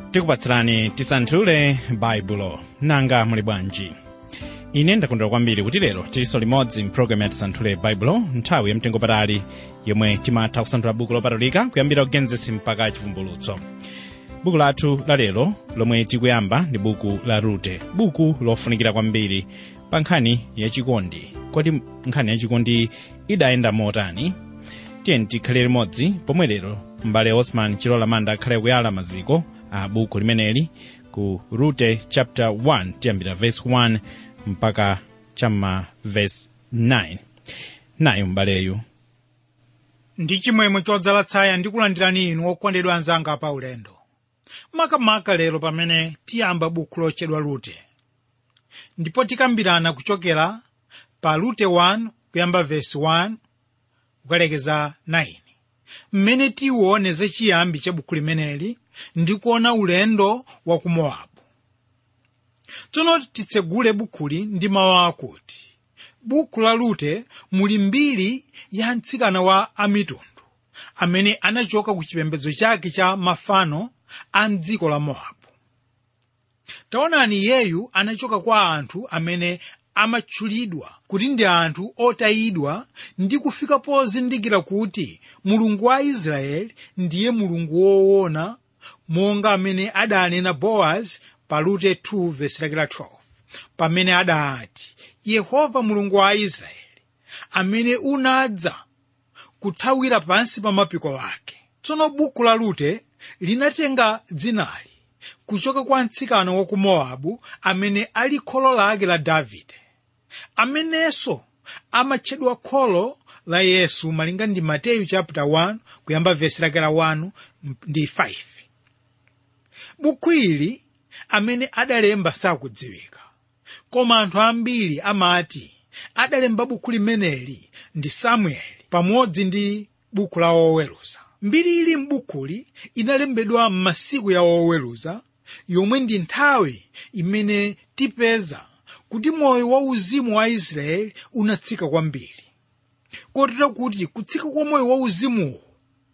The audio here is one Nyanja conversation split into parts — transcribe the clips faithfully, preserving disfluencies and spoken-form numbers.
tikupatsirani tisanthule baibulo. Nanga muli bwanji? Ine ndakondwera kwambiri kuti lero tilinso limodzi mpulogalamu ya tisanthule baibulo, nthawi yamtengo patali yomwe timatha kusanthula buku lopatulika kuyambira kugenesi mpaka chivumbulutso. Buku lathu la lero lomwe tikuyamba ndi buku la Rute, buku lofunikira kwambiri pa nkhani yachikondi. Kodi nkhani yachikondi idayenda motani? Tiyeni tikhale limodzi pomwe lero m'bale Osman Chilola Manda akhale kuyala maziko a buku limeneli ku Rute chapter one, tiyambira verse one mpaka chama verse nine. Nayo m'baleyu. Ndi chimwemwe chodzala tsaya ndikulandirani inu okondedwa anzanga pa ulendo. Makamaka lero pamene tiyamba buku lochedwa Rute. Ndipo tikambirana kuchokera pa Rute one kuyamba verse one kukalekeza nine. Mmene tiwone za chiyambi cha buku limeneli ndi kuona ulendo wa ku Mowabu. Tsono titsegule bukuli ndi mawu akuti buku la Rute muli mbiri ya mtsikana wa amitundu amene anachoka ku chipembedzo chake cha mafano a m'dziko la Mowabu. Taonani, yeyu anachoka kwa anthu amene amatchulidwa kuti ndi anthu otayidwa ndi kufika pozindikira kuti Mulungu wa Israeli ndiye Mulungu woona, monga amene adanena Boaz pa Rute two verse twelve, pamene adati, Yehova Mulungu wa Israeli amene unadza kuthawira pansi pa mapiko ake. Tsono buku la Rute linatenga dzinali kuchoka kwa mtsikana wa ku Mowabu amene ali kholo lake la Davide, amenenso amatchedwa kholo la Yesu malinga ndi Mateyu chapter one kuyamba verse lake la one ndi five. Buku ili amene adalemba sakudziwika, koma anthu ambiri amati adalemba buku limeneli ndi Samueli pamodzi ndi buku la oweruza. Mbiri ili m'bukuli inalembedwa m'masiku ya oweruza, yomwe ndi nthawi imene tipeza kuti moyo wa uzimu wa Israeli unatsika kwambiri. Kotero kuti kutsika kwa moyo wa uzimuwo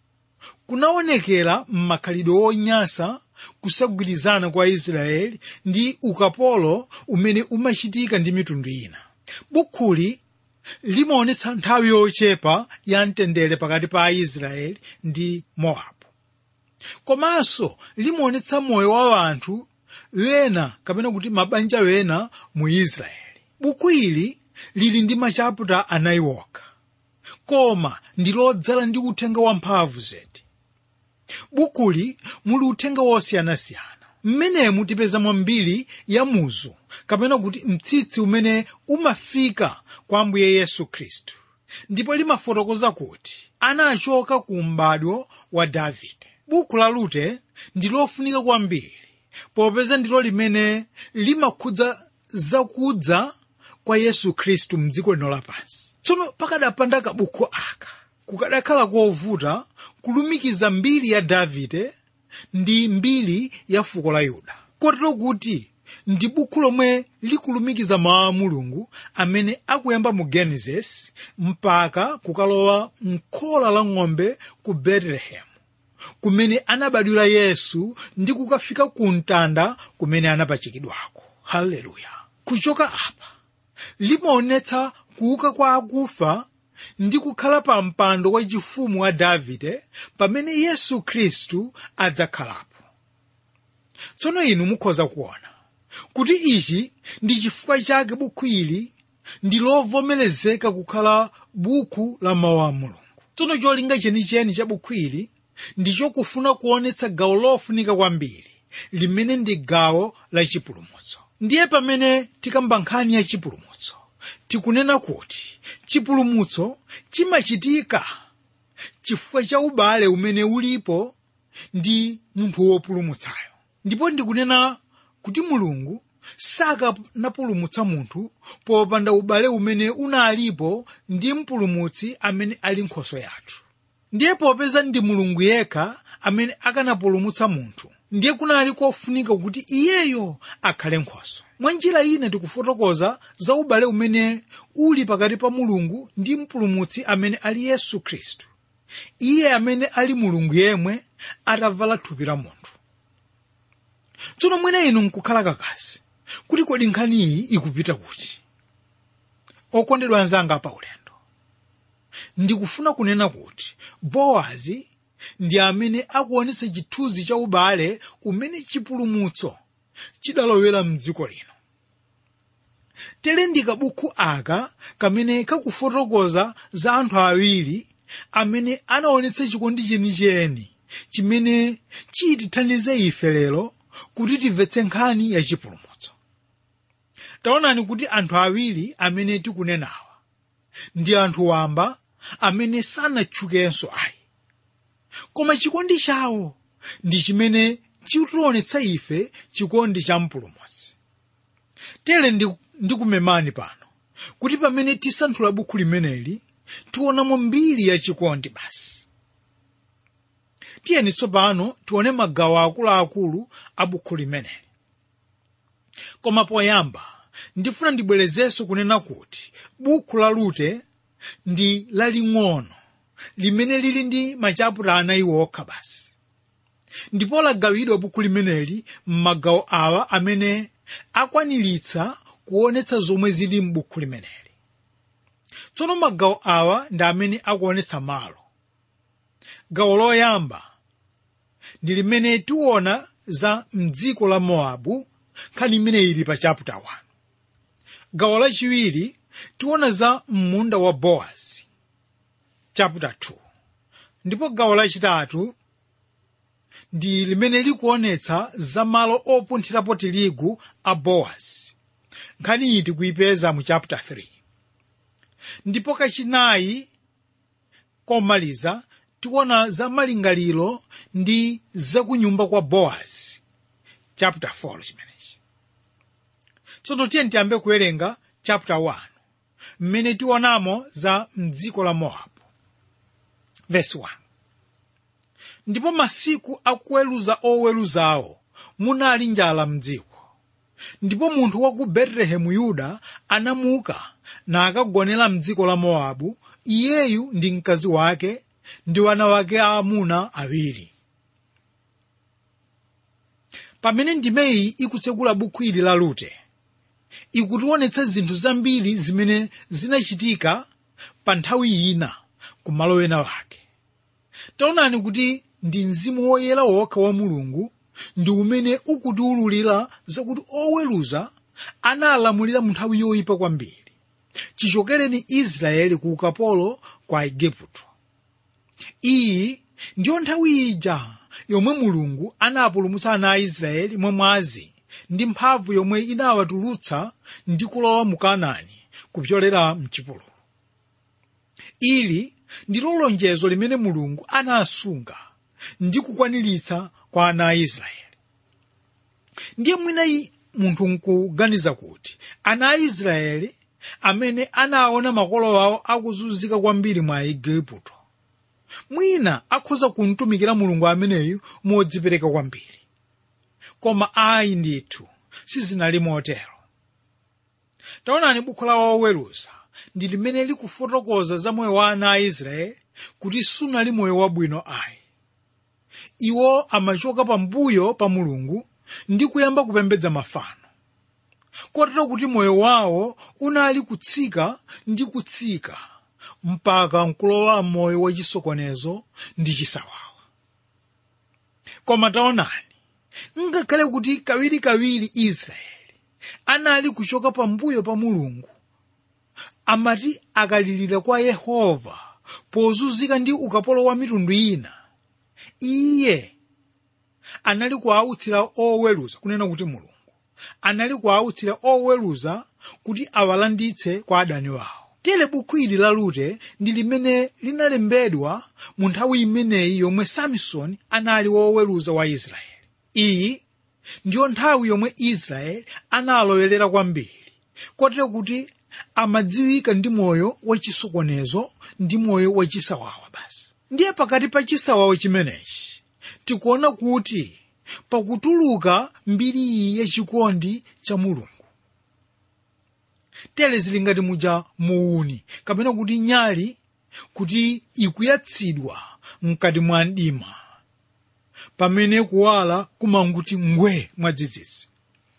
kunaonekera m'makhalidwe onyasa, kusagwirizana kwa Israeli ndi ukapolo umene umachitika ndi mitundu ina. Bukuli limaonetsa nthawi yochepa ya mtendere pakati pa Israeli ndi Mowabu. Komanso limaonetsa moyo wa anthu wena kapena kuti mabanja wena mu Israeli. Buku ili lili ndi machaputa anayi okha, koma ndi lodzala ndi uthenga wamphamvu zedi. Bukuli muli uthenga wosiyanasiyana. Mmenemu tipezamo mbiri ya muzu kapena kuti mtsitsi umene umafika kwa Ambuye Yesu Khristu, ndipo limafotokoza kuti anachoka ku m'badwo wa Davide. Buku la Rute ndi lofunika kwambiri popeza ndilo limene limakhudza zakudza kwa Yesu Khristu m'dziko lino lapansi. Tsono pakadapanda kabuku aka kukadakhala kovuta kulumikiza mbiri ya Davide ndi mbiri ya fuko la Yuda. Kotero kuti ndi buku lomwe likulumikiza mawu a Mulungu amene akuyamba mu Genesis mpaka kukalowa m'khola la ng'ombe ku Betelehemu, kumene anabadwira Yesu ndi kukafika ku mtanda kumene anapachikidwako. Haleluya! Kuchoka apa limaonetsa kuuka kwa akufa ndi kukhala pa mpando wa chifumu wa Davide pamene Yesu Khristu adzakhalapo. Tsono inu mukhoza kuona kuti ichi ndi chifukwa chake buku ili ndi lovomerezeka kukhala buku la mawu a Mulungu. Tsono cholinga chenicheni cha buku ili ndicho kufuna kuonetsa gawo lofunika kwambiri limene ndi gawo la chipulumutso. Ndiye pamene tikamba nkhani ya chipulumutso tikunena kuti chipulumutso chimachitika chifukwa cha ubale umene ulipo ndi munthu wopulumutsayo. Ndipo ndikunena kuti Mulungu sakanapulumutsa munthu popanda ubale umene unalipo ndi mpulumutsi amene ali Nkhoswe yathu. Ndiye popeza ndi Mulungu yekha amene akanapulumutsa munthu, ndiye kunali kofunika kuti iyeyo akhale Nkhoswe. Mwa njira ina tikufotokoza za ubale umene uli pakati pa Mulungu ndi mpulumutsi amene ali Yesu Khristu, iye amene ali Mulungu yemwe atavala thupi la munthu. Tsono mwina inu nkukhala kakasi kuti kodi nkhani iyi ikupita kuti. Okondedwa anzanga pa ulendo, ndikufuna kunena kuti Bowazi ndi amene akuonetsa chithunzi cha ubale umene chipulumutso chidalowera mdziko lino. Tere ndi kabuku aka kamene kakufotokoza za anthu awiri amene anaonetsa chikondi chenicheni chimene chitithandize ife lero kuti timvetse nkhani ya chipulumutso. Taonani kuti anthu awiri amene tikunenawa ndi anthu wamba amene sanatchukenso ayi, koma chikondi chawo ndi chimene chitionetsa ife chikondi cha mpulumutsi. Tere ndikumemani pano kuti pamene tisanthula buku limeneli tionamo mbiri ya chikondi basi. Tiyeni tsopano tione magawo akuluakulu a buku limeneli. Koma poyamba ndifuna ndibwerezenso kunena kuti buku la Rute ndi laling'ono limene lili ndi machaputa anayi okha basi. Ndipo lagawidwa buku limeneli m'magawo awa amene akwaniritsa kuonetsa zomwe zili m'buku limeneli. Tsono magawo awa ndi amene akuonetsa malo. Gawo loyamba ndi limene tiona za mdziko la Mowabu, nkhani imene ili pa chapter one. Gawo lachiwiri tiona za munda wa Bowazi, chapter two. Ndipo gawo lachitatu ndi limene likuonetsa za malo opunthirapo tirigu a Bowazi, nkhani iyi tikuyipeza mu chapter three. Ndipo kachinayi komaliza tiona za malingaliro ndi za kunyumba kwa Bowazi, chapter four chimenechi. Tsono tiyeni tiyambe kuwerenga chapter one mmene tionamo za mdziko la Mowabu. Verse one. Ndipo masiku akuweruza oweruzawo munali njala mdziko. Ndipo munthu wa ku Betelehemu Yuda anamuka na akagonera mdziko la Mowabu, iyeyu ndi mkazi wake ndi wana wake aamuna awiri. Pamene ndimeyi ikutsekula buku ili la Rute, ikutionetsa zinthu zambiri zimene zinachitika pa nthawi ina kumalo ena wake. Taonani kuti ndi mzimu woyera wokha wa Mulungu ndi umene ukutiwululira zakuti oweruza analamulira mu nthawi yoyipa kwambiri chichokereni Israeli ku ukapolo kwa Igupto. Iyi ndiyo nthawi ija yomwe Mulungu anapulumutsa ana a Israeli mwamwazi ndi mphamvu yomwe inawatulutsa ndi kulowa mu Kanaani kupyolera mchipululu. Ili ndilo lonjezo limene Mulungu anasunga ndi kukwaniritsa kwa ana a Israeli. Ndiye mwina munthu nkuganiza kuti ana a Israeli amene anaona makolo awo akuzunzika kwambiri mwa Igupto, mwina akhoza kumtumikira Mulungu ameneyu modzipereka kwambiri. Koma ayi ndithu sizinali motero. Taonani buku la oweruza ndi limene likufotokoza za moyo wa ana a Israeli kuti sunali moyo wabwino ayi. Iwo amachoka pambuyo pa Mulungu ndi kuyamba kupembedza mafano, kotero kuti moyo wawo unali kutsika ndi kutsika mpaka nkulowa moyo wachisokonezo ndi chisawawa. Koma taonani, ngakhale kuti kawirikawiri Israeli anali kuchoka pambuyo pa Mulungu, amati akalirira kwa Yehova pozunzika ndi ukapolo wa mitundu ina, iye anali kuautsira oweruza, kunena kuti Mulungu anali kuautsira oweruza kuti awalanditse kwa adani wawo. Tere buku ili la Rute ndi limene linalembedwa mu nthawi imeneyi yomwe Samsoni anali woweruza wa Israeli. Iyi ndiyo nthawi yomwe Israeli analowerera kwambiri, kotero kuti amadziwika ndi moyo wachisokonezo ndi moyo wachisawawa basi. Ndiye pakati pa chisawawa chimenechi tikuona kuti pakutuluka mbiri iyi yachikondi cha Mulungu. Tere zili ngati muja muuni kapena kuti nyali kuti ikuyatsidwa mkati mwa mdima. pamene kuwala kumanguti ngwe mwadzidzidzi.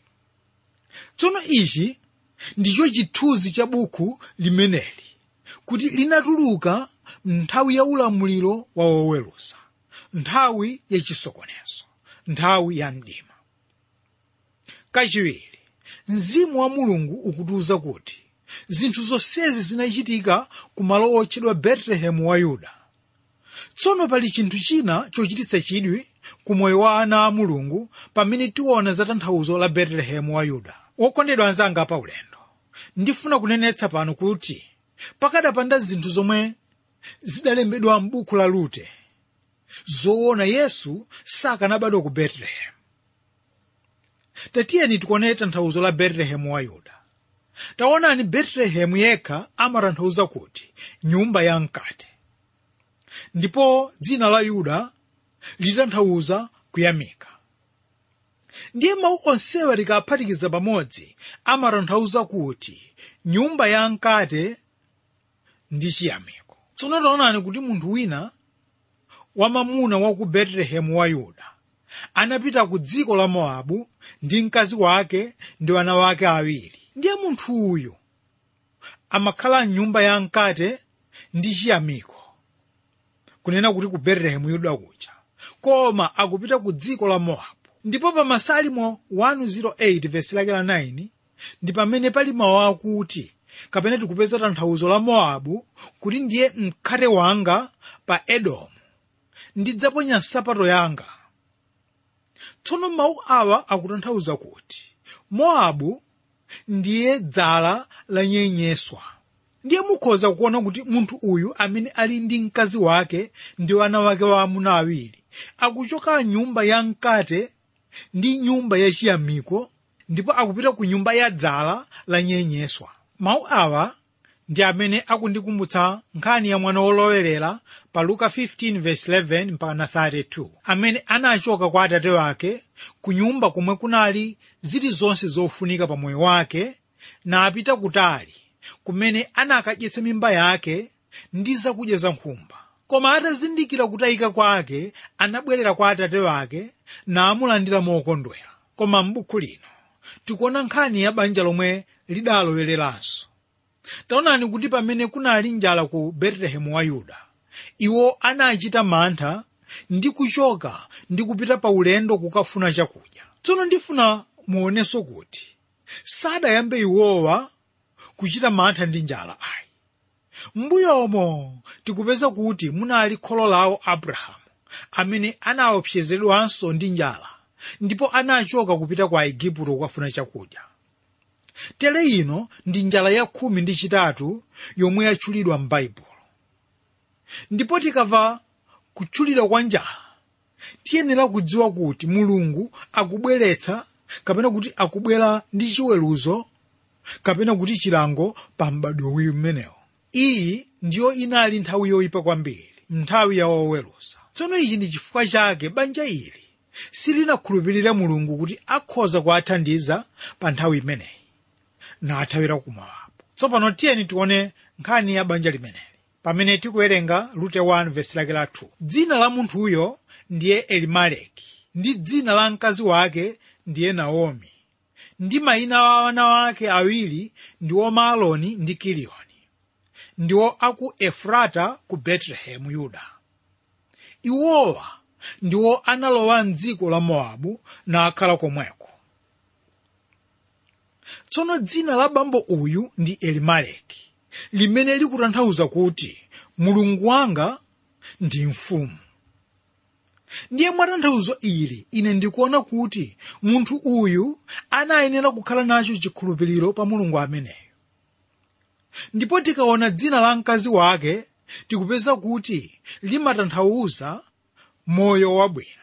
Tsono ichi ndicho chithunzi cha buku limeneli kuti linatuluka nthawi ya ulamuliro wa woweruza, nthawi yachisokonezo, nthawi ya mdima. Kachiwiri, mzimu wa Mulungu ukutiuza kuti zinthu zonsezi zinachitika ku malo otchedwa Betelehemu wa Yuda. Tsono pali chinthu china chochititsa chidwi ku moyo wa ana a Mulungu pamene tiona za tanthauzo la Betelehemu wa Yuda. Wokondedwa anzanga pa ulendo, ndifuna kunenetsa pano kuti pakadapanda zinthu zomwe zidalembedwa m'buku la Rute, zoona Yesu sakanabadwa ku Betelehemu. Tatiyeni tikuone tanthauzo la Betelehemu wa Yuda. Taonani, Betelehemu yekha amatanthauza kuti nyumba ya mkate, ndipo dzina la Yuda litanthauza kuyamika. Ndiye mawu onsewa tikaphatikiza pamodzi amatanthauza kuti nyumba ya mkate ndi chiyamiko. Tsono taonani kuti munthu wina wamamuna wa ku Betelehemu wa Yuda anapita ku dziko la Mowabu ndi mkazi wake ndi wana wake awiri. Ndiye munthu uyu amakhala m'nyumba ya mkate ndi chiyamiko, kunena kuti ku Betelehemu Yuda kuja, koma akupita ku dziko la Mowabu. Ndipo pa Masalimo one oh eight verse lake la nine ndi pamene pali mawu akuti, kapena tikupeza tanthauzo la Mowabu kuti ndiye mkate wanga pa Edomu, ndidzaponya nsapato yanga. Tsono mawu awa akutanthauza kuti Mowabu ndiye dzala la nyenyeswa. Ndiye mukhoza kuona kuti munthu uyu amene ali ndi mkazi wake ndi wana wake waamuna awiri akuchoka nyumba ya mkate ndi nyumba ya chiyamiko ndipo akupita ku nyumba ya dzala la nyenyeswa. Mawu awa ndi amene akundikumbutsa nkhani ya mwana wolowelera pa Luka fifteen verse eleven mpaka thirty-two, amene anachoka kwa atate wake ku nyumba komwe kunali zilizonse zofunika pa moyo wake, na apita kutali kumene anakadyetsa mimba yake ndi zakudya za nkhumba. Koma atazindikira kutayika kwake, anabwerera kwa atate wake namulandira mokondwera. Koma m'buku lino tikuona nkhani ya banja lomwe lidalowereranso. Taonani kuti pamene kunali njala ku Betelehemu wa Yuda, iwo anachita mantha ndi kuchoka ndi kupita pa ulendo kukafuna chakudya. Tsono ndifuna muonenso kuti sadayambe iwowa kuchita mantha ndi njala ayi. M'mbuyomo tikupeza kuti munali kholo lawo Abrahamu, amene anaopsezedwanso ndi njala ndipo anachoka kupita kwa Igupto kukafuna chakudya. Tere ino ndi njala ya khumi ndi chitatu yomwe yatchulidwa m'Baibulo. Ndipo tikamva kutchulidwa kwa njala, tiyenera kudziwa kuti Mulungu akubweretsa kapena kuti akubwera ndi chiweruzo kapena kuti chilango pa m'badwo umenewo. Iyi ndiyo inali nthawi yoyipa kwambiri, nthawi ya woweruza. Tsono ichi ndi chifukwa chake banja ili silinakhulupirira Mulungu kuti akhoza kuwathandiza pa nthawi imeneyi, nathawira ku Mowabu. Tsopano tiyeni tione nkhani ya banja limeneli pamene tikuwerenga Rute one verse lake la two. Dzina la munthuyo ndiye Elimeleki, ndi dzina la mkazi wake ndiye Naomi, ndi mayina a wana wake awiri ndiwo Maaloni ndi Kiliyoni, ndiwo aku Efrata ku Betelehemu Yuda. Iwowa ndiwo analowa m'dziko la Mowabu nakhala komweko. Tsono dzina la bambo uyu ndi Elimeleki, limene likutanthauza kuti Mulungu wanga ndi mfumu. Ndiye mwatanthauzo ili ine ndikuona kuti munthu uyu anayenera kukhala nacho chikhulupiriro pa Mulungu ameneyo. Ndipo tikaona dzina la mkazi wake tikupeza kuti limatanthauza moyo wabwino.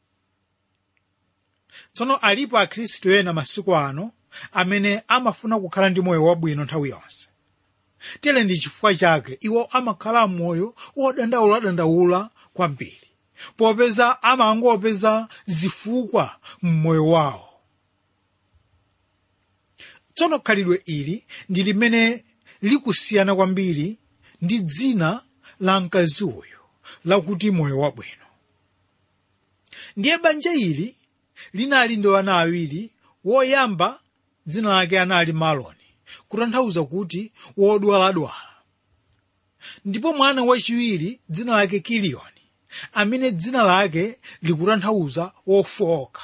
Tsono alipo akhristu ena masiku ano amene amafuna kukhala ndi moyo wabwino nthawi yonse. Tere ndi chifukwa chake iwo amakhala moyo wodandaula kwambiri, popeza amangopeza zifukwa mmoyo wawo. Tsono khalidwe ili ndi limene likusiyana kwambiri ndi dzina la mkazi uyu lakuti moyo wabwino. Ndiye banja ili linali ndi ana awiri, woyamba dzina lake anali Maloni, kutanthauza kuti wodwaladwala. Ndipo mwana wachiwiri dzina lake Kiliyoni, amene dzina lake likutanthauza wofowoka.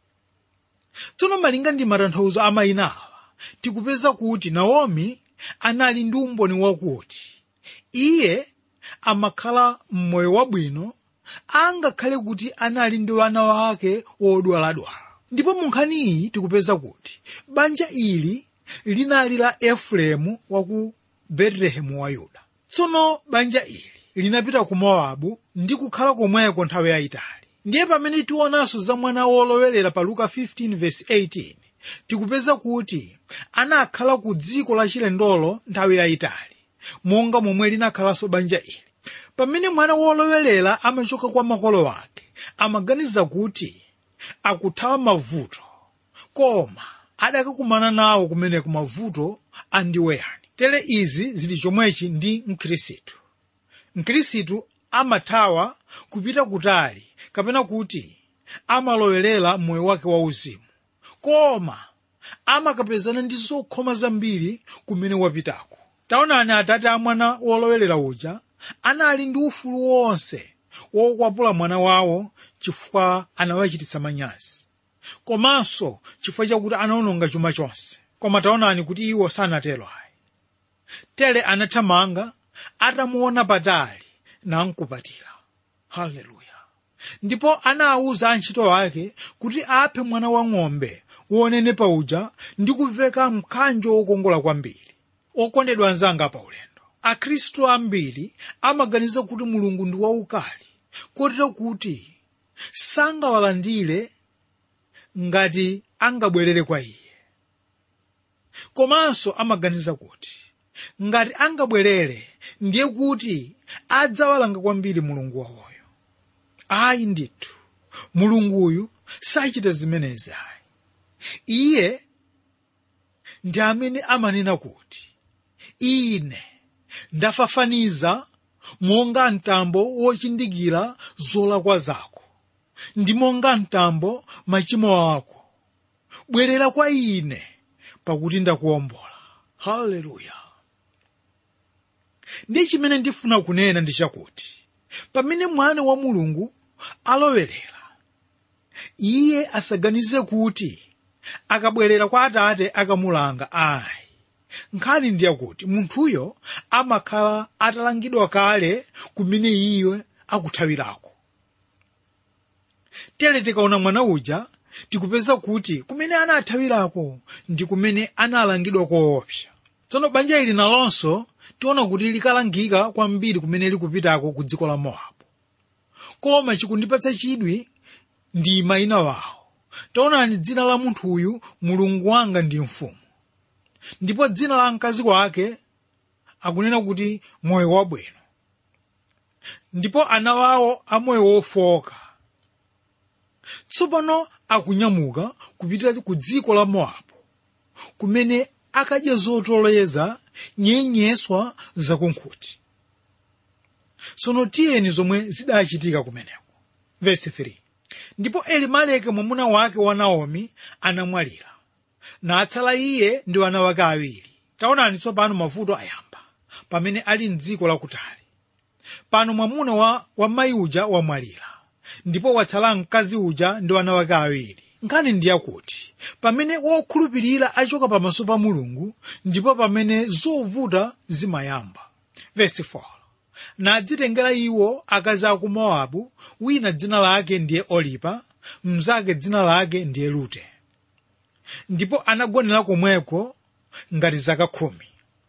Tsono malinga ndi matanthauzo a mayina awa, tikupeza kuti Naomi anali ndi umboni wakuti iye amakhala mmoyo wabwino, angakhale kuti anali ndi wana wake wodwaladwala. Ndipo mu nkhani iyi tikupeza kuti banja ili linali la Efereimu wa ku Betelehemu wa Yuda. Tsono banja ili linapita ku Mowabu ndi kukhala komweko nthawi yayitali. Ndiye pamene tionanso za mwana wolowelera pa Luka fifteen verse eighteen, tikupeza kuti anakhala ku dziko la chilendolo nthawi yayitali, monga momwe linakhalanso banja ili. Pamene mwana wolowelera amachoka kwa makolo ake, amaganiza kuti akuthawa mavuto, koma adakakumana nawo kumeneko mavuto andiweyani. Tere izi zili chomwechi ndi Mkhristu. Mkhristu amathawa kupita kutali, kapena kuti amalowelera moyo wake wauzimu, koma amakapezana ndi zokhoma zambiri kumene wapitako. Taonani atate a mwana wolowelera uja anali ndi ufulu wonse wokwapula mwana wawo chifukwa anawachititsa manyazi, komanso chifukwa chakuti anaononga chuma chonse. Koma taonani kuti iwo sanatero ayi. Tere anathamanga atamuona patali nankupatira. Haleluya. Ndipo anawuza antchito ake kuti aphe mwana wa ng'ombe wonenepa uja ndi kuveka mkanjo wokongola kwambiri. Okondedwa anzanga pa ulendo, Akhristu ambiri amaganiza kuti Mulungu ndi waukali, kotero kuti sangawalandire ngati angabwerere kwa iye. Komanso amaganiza kuti ngati angabwerere ndiye kuti adzawalanga kwambiri Mulungu wawoyo. Ayi ndithu, Mulunguyu sachita zimenezi ayi. Iye ndi amene amanena kuti ine ndafafaniza monga mtambo wochindikira zolakwa zako, ndi monga mtambo machimo ako. Bwerera kwa ine pakuti ndakuwombola. Haleluya. Ndi chimene ndifuna kunena ndi chakuti pamene mwana wa Mulungu alowerera, iye asaganize kuti akabwerera kwa atate akamulanga. Ayi, nkhani ndiye kuti munthuyo amakhala atalangidwa kale kumene iye akuthawirako. Tere tikaona mwana uja tikupeza kuti kumene anathawirako ndi kumene analangidwa koopsa. Tsono banja ili nalonso tiona kuti likalangika kwambiri kumene likupitako ku dziko la Mowabu. Koma chikundipatsa chidwi ndi mayina wawo. Taonani dzina la munthuyu, Mulungu wanga ndi mfumu. Ndipo dzina la mkazi wake akunena kuti moyo wabwino. Ndipo ana wawo amoyo wofoka. Tsopano akunyamuka kupita ku dziko la Mowabu, kumene akadya zotoleza nyenyeswa zakunkhuti. Sono tiyeni zomwe zidachitika kumeneko. Verse three. Ndipo Elimeleki mwamuna wake wa Naomi anamwalira, natsala iye ndi wana wake awiri. Taonani tsopano mavuto ayamba pamene ali m'dziko lakutali. Pano mwamuna wa, wa mayi uja wamwalira, ndipo watsala mkazi uja ndi wana wake awiri. Nkhani ndiye kuti pamene wokhulupirira achoka pamaso pa Mulungu, ndipo pamene zovuta zimayamba. Verse four. Nadzitengera iwo akazi a ku Mowabu, wina dzina lake ndiye Oripa, mnzake dzina lake ndiye Rute. Ndipo anagonera komweko ngati zaka khumi.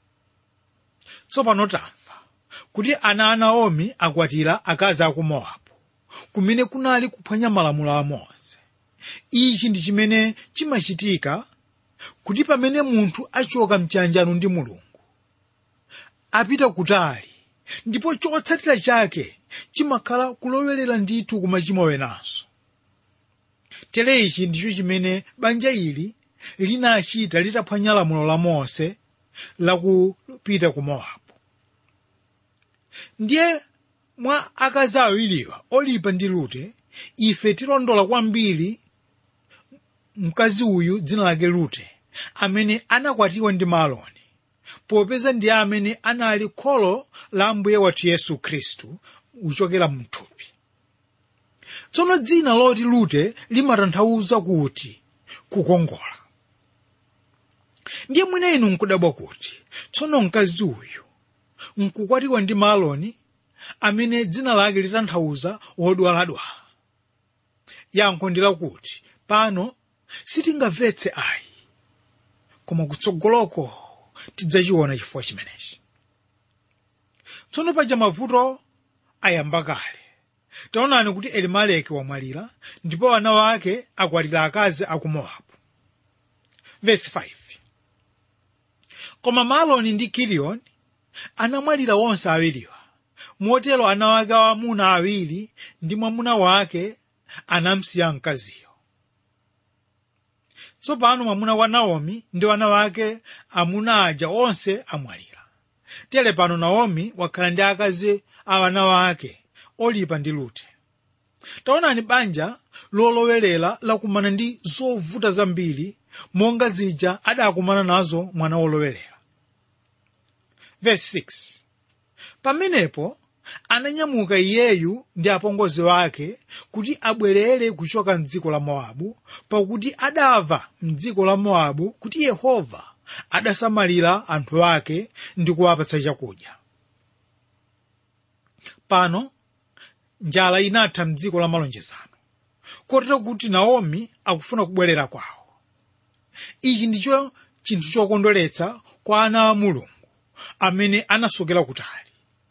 Tsopano tamva kuti ana a Naomi akwatira akazi a ku Mowabu, kumene kunali kuphwanya malamulo a Mose. Ichi ndi chimene chimachitika kuti pamene munthu achoka mchanjano ndi Mulungu, apita kutali, ndipo chotsatira chake chimakhala kulowerera ndithu ku machimo wenanso. Tere ichi ndicho chimene banja ili linachita litaphwanya lamulo la Mose lakupita ku Mowabu. Ndiye mwa akazi awiriwa, Oripa ndi Rute, ife tilondola kwambiri mkazi uyu dzina lake Rute, amene anakwatiwa ndi Maloni, popeza ndiye amene anali kholo la Ambuye wathu Yesu Khristu uchokera mthupi. Tsono dzina loti Rute limatanthauza kuti kukongola. Ndiye mwina inu nkudabwa kuti tsono mkazi uyu nkukwatiwa ndi Maloni, amene dzina lake litanthauza wodwaladwala. Yankho ndi lakuti pano sitingamvetse ayi, koma kutsogoloko tidzachiona chifukwa chimenechi. Tsono paja mavuto ayamba kale. Taonani kuti Elimeleki wamwalira ndipo ana wake akwatira akazi aku Mowabu. Verse five. Koma Maloni ndi Kiliyoni anamwalira wonse awiriwa, motero ana wake amuna awiri ndi mwamuna wake anamsiya mkaziyo. Tsopano mwamuna wa Naomi ndi wana wake amuna aja onse amwalira. Tere pano Naomi wakhala ndi akazi a wana wake Olipa ndi Rute. Taonani banja lolowerera lakumana ndi zovuta zambiri monga zija adakumana nazo mwana wolowerera. Verse six. Pamenepo ananyamuka iyeyu ndi apongozi wake kuti abwerere kuchoka mdziko la Mowabu, pakuti adamva mdziko la Mowabu kuti Yehova adasamalira anthu ake ndi kuwapatsa chakudya. Pano njala inatha mdziko la malonjezano, kotero kuti Naomi akufuna kubwerera kwawo. Ichi ndicho chinthu chokondweretsa kwa ana a Mulungu amene anasokera kutali.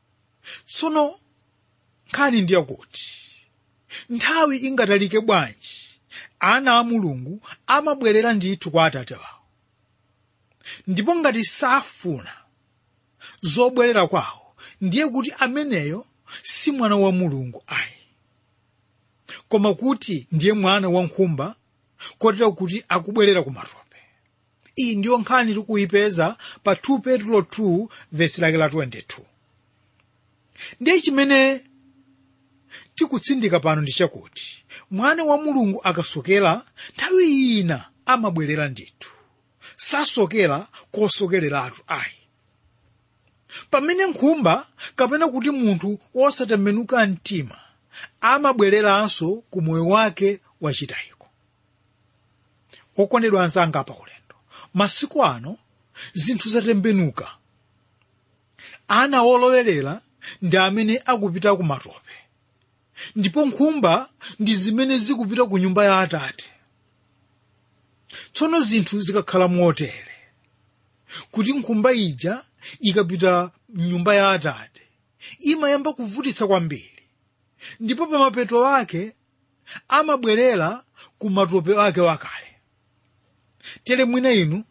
Tsono nkhani ndiye kuti nthawi ingatalike bwanji ana a Mulungu amabwerera ndithu kwa Atate wawo. Ndipo ngati safuna zobwerera kwawo, ndiye kuti ameneyo si mwana wa Mulungu ayi, koma kuti ndiye mwana wa nkhumba, kotero kuti akubwerera ku matope. Iyi ndiyo nkhani tikuyipeza pa two Petro two verse lake la twenty-two. Ndiye chimene tikutsindika pano ndi chakuti mwana wa Mulungu akasokera nthawi ina amabwerera ndithu, sasokera kosokereratu ayi. Pamene nkhumba kapena kuti munthu wosatembenuka mtima amabwereranso ku moyo wake wachitayiko. Okondedwa anzanga pa ulendo, masiku ano zinthu zatembenuka. Ana olowerera ndi amene akupita ku matope, ndipo nkhumba ndi zimene zikupita ku nyumba ya Atate. Tsono zinthu zikakhala motere kuti nkhumba ija ikapita nyumba ya Atate, imayamba kuvutitsa kwambiri, ndipo pa mapeto wake amabwerera ku matope wake wakale. Tere mwina inu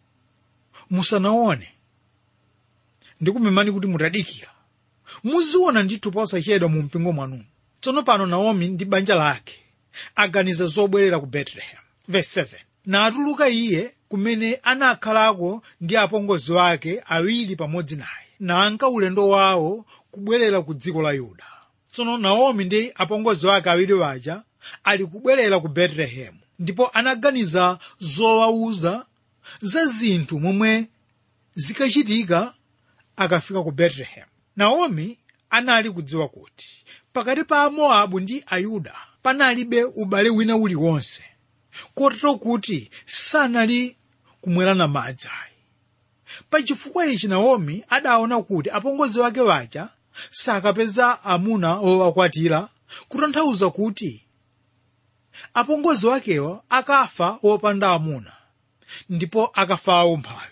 musanaone ndikumemani kuti mutadikira, muziona ndithu posachedwa mu mpingo mwanu. Tsono pano Naomi ndi banja lake aganiza zobwerera ku Bethlehem. Verse seven. Na atuluka iye kumene anakhalako ndi apongozi wake awiri pamodzi naye, nanka ulendo wawo kubwerera ku dziko la Yuda. Tsono Naomi ndi apongozi wake awiri waja ali kubwerera ku Bethlehem, ndipo anaganiza zowauza za zinthu momwe zikachitika akafika ku Bethlehem. Naomi anali kudziwa kuti pakati pa Mowabu ndi Ayuda panalibe ubale wina uliwonse, kotero kuti sanali kumwerana madzi ayi. Pachifukwa ichi Naomi adaona kuti apongozi wake waja sakapeza amuna owakwatira, kutanthauza kuti apongozi wakewo akafa wopanda amuna, ndipo akafa umphawi.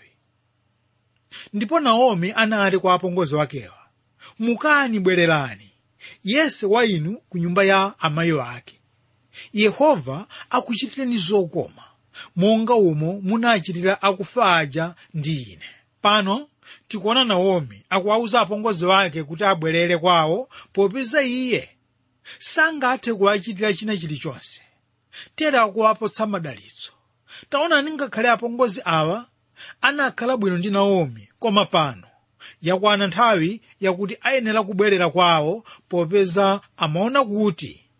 Ndipo Naomi anati kwa apongozi wakewa, mukani bwererani, yese wa inu ku nyumba ya amayi wake. Yehova akuchitireni zokoma, monga umo munachitira akufa aja ndi ine. Pano tikuona Naomi akuwauza apongozi wake kuti abwerere kwawo, popeza iye sangathe kuwachitira china chilichonse. Tere akuwapatsa madalitso. Taonani ngakhale apongozi awa anakhala bwino ndi Naomi, koma pano yakwana nthawi yakuti ayenera kubwerera kwawo, popeza amaona kuti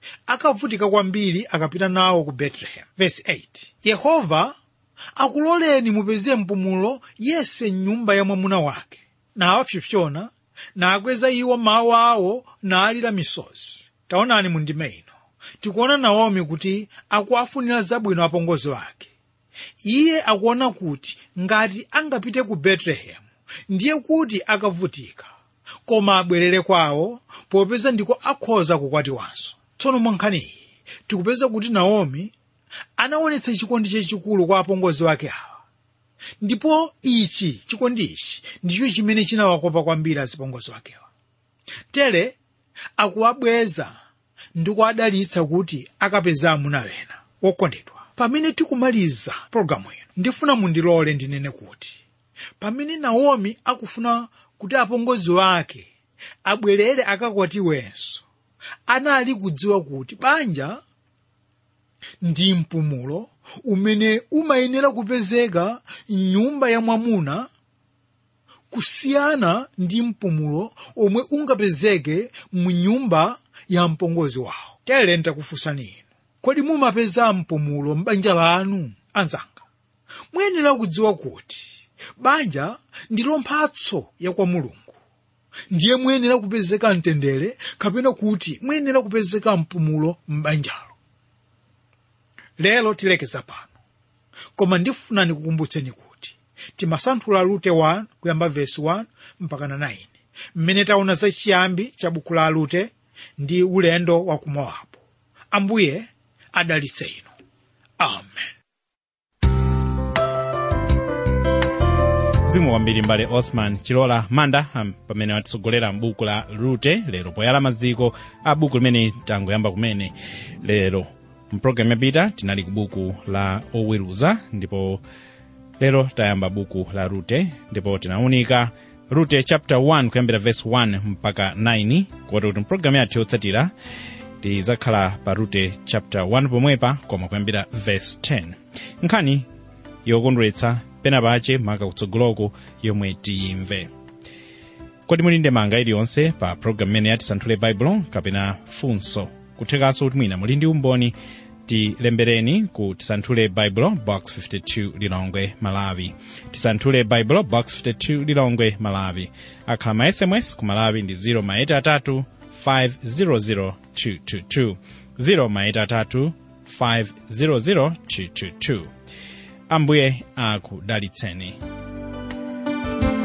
akavutika kwambiri akapita nawo ku Bethlehem. Verse eight. Yehova akuloleni mupeze mpumulo yese nyumba ya mwamuna wake. Na awapsopsona na akweza iwo mawu awo na alira misozi. Taonani mu ndime ino tikuona Naomi kuti akuwafunira zabwino apongozi wake. Iye akuona kuti ngati angapite ku Bethlehem ndiye kuti akavutika, koma abwerere kwawo popeza ndiko akhoza kukwatiwanso. Tsono mwankhani tikupeza kuti Naomi anaonetsa chikondi chachikulu kwa apongozi wake awa, ndipo ichi chikondi ichi ndicho chimene chinawakopa kwambiri apongozi wake awa. Tere akuwabweza ndi kuwadalitsa kuti akapeza amuna wena. Wokondedwa, pamene tikumaliza programu ino ndifuna mundilole ndinene kuti pamene Naomi akufuna kuti apongozi wake abwerere akakwatiwenso, anali kudziwa kuti banja ndi mpumulo umene umayenera kupezeka nyumba ya mwamuna kusiyana ndi mpumulo omwe ungapezeke mu nyumba ya mpongozi wawo. Tere ntakufunsani inu, kodi mumapeza mpumulo m'banja lanu? Anzanga, muyenera kudziwa kuti banja ndilo mphatso ya kwa Mulungu. Ndiye muyenera kupezeka mtendere kapena kuti muyenera kupezeka mpumulo m'banjalo. Lero tilekeza pano, koma ndifuna ndikukumbutseni kuti timasanthula Rute one kuyamba verse one mpaka na nine, mmene taona za chiyambi cha buku la Rute ndi ulendo wa ku Mowabu. Ambuye adalitse inu. Amen. Zimu wambiri mbale Osman Chilola Manda um, pamene watisogolera m'buku la Rute lero poyala maziko a buku limene tangoyamba kumene. Lero mprogramu yapita tinali ku buku la Oweruza, ndipo lero tayamba buku la Rute, ndipo tinaunika Rute chapter one kuyambira verse one mpaka nine. Koti kuti mprogramu yathu yotsatira tizakhala pa Rute chapter one pomwepa koma kuyambira verse ten. Nkhani yokondweretsa penapache maka kutsogoloko yomwe tiyimve. Kodi muli ndi manga iliyonse pa program imene yati Santhule Baibulo kapena funso? Kuthekanso kuti mwina muli ndi umboni, tilembereni ku Tisanthule Baibulo box fifty-two Lilongwe Malawi. Tisanthule Baibulo box fifty-two Lilongwe Malawi. Akhala ma S M S ku Malawi ndi zero maita tatu five zero zero two two two, zero maita tatu five zero zero two two two. Ambuye akudalitseni.